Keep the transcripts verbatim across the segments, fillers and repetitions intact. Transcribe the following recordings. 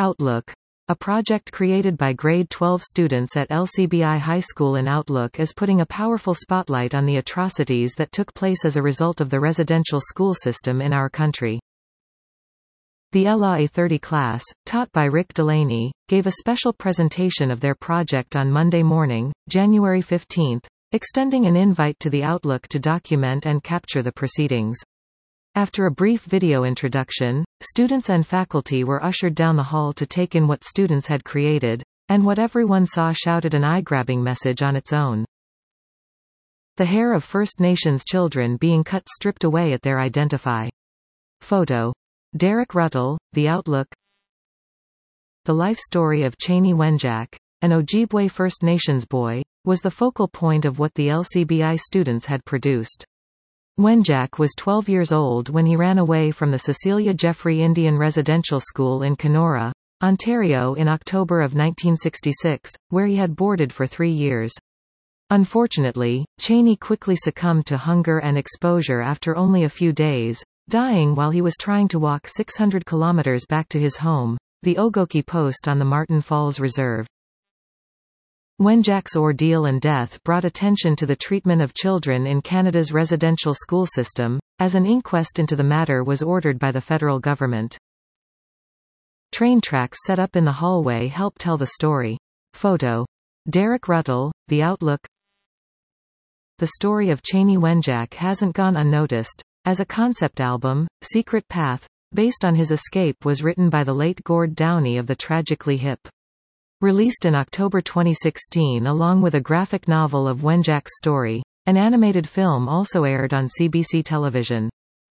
Outlook. A project created by grade twelve students at L C B I High School in Outlook is putting a powerful spotlight on the atrocities that took place as a result of the residential school system in our country. The L A thirty class, taught by Rick Delaney, gave a special presentation of their project on Monday morning, January fifteenth, extending an invite to the Outlook to document and capture the proceedings. After a brief video introduction, students and faculty were ushered down the hall to take in what students had created, and what everyone saw shouted an eye-grabbing message on its own. The hair of First Nations children being cut stripped away at their identify. Photo. Derek Ruttall, The Outlook. The life story of Cheney Wenjack, an Ojibwe First Nations boy, was the focal point of what the L C B I students had produced. Wenjack was twelve years old when he ran away from the Cecilia Jeffrey Indian Residential School in Kenora, Ontario in October of nineteen sixty-six, where he had boarded for three years. Unfortunately, Cheney quickly succumbed to hunger and exposure after only a few days, dying while he was trying to walk six hundred kilometers back to his home, the Ogoki Post on the Martin Falls Reserve. Wenjack's ordeal and death brought attention to the treatment of children in Canada's residential school system, as an inquest into the matter was ordered by the federal government. Train tracks set up in the hallway help tell the story. Photo. Derek Ruttall, The Outlook. The story of Cheney Wenjack hasn't gone unnoticed, as a concept album, Secret Path, based on his escape was written by the late Gord Downie of the Tragically Hip. Released in October twenty sixteen along with a graphic novel of Wenjack's story, an animated film also aired on C B C television.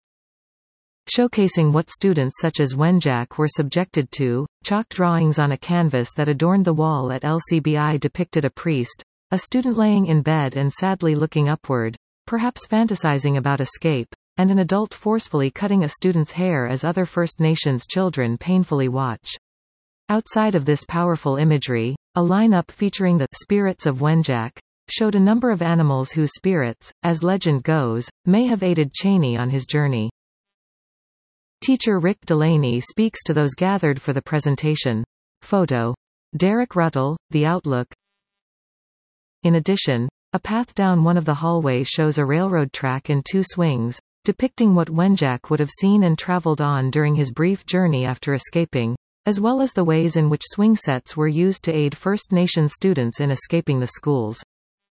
Showcasing what students such as Wenjack were subjected to, chalk drawings on a canvas that adorned the wall at L C B I depicted a priest, a student laying in bed and sadly looking upward, perhaps fantasizing about escape, and an adult forcefully cutting a student's hair as other First Nations children painfully watch. Outside of this powerful imagery, a lineup featuring the spirits of Wenjack showed a number of animals whose spirits, as legend goes, may have aided Cheney on his journey. Teacher Rick Delaney speaks to those gathered for the presentation. Photo. Derek Ruttall, The Outlook. In addition, a path down one of the hallways shows a railroad track in two swings, depicting what Wenjack would have seen and traveled on during his brief journey after escaping, as well as the ways in which swing sets were used to aid First Nation students in escaping the schools.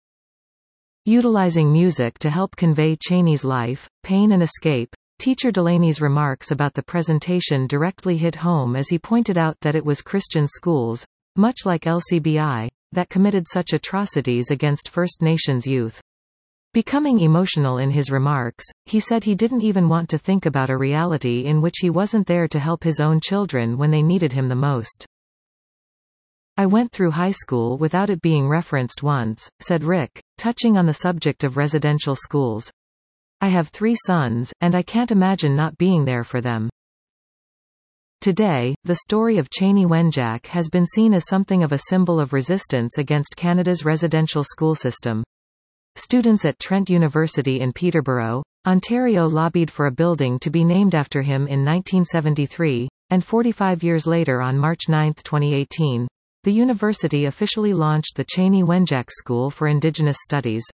Utilizing music to help convey Cheney's life, pain and escape, Teacher Delaney's remarks about the presentation directly hit home as he pointed out that it was Christian schools, much like L C B I, that committed such atrocities against First Nations youth. Becoming emotional in his remarks, he said he didn't even want to think about a reality in which he wasn't there to help his own children when they needed him the most. I went through high school without it being referenced once, said Rick, touching on the subject of residential schools. I have three sons, and I can't imagine not being there for them. Today, the story of Cheney Wenjack has been seen as something of a symbol of resistance against Canada's residential school system. Students at Trent University in Peterborough, Ontario lobbied for a building to be named after him in nineteen seventy-three, and forty-five years later on March ninth twenty eighteen, the university officially launched the Cheney Wenjack School for Indigenous Studies.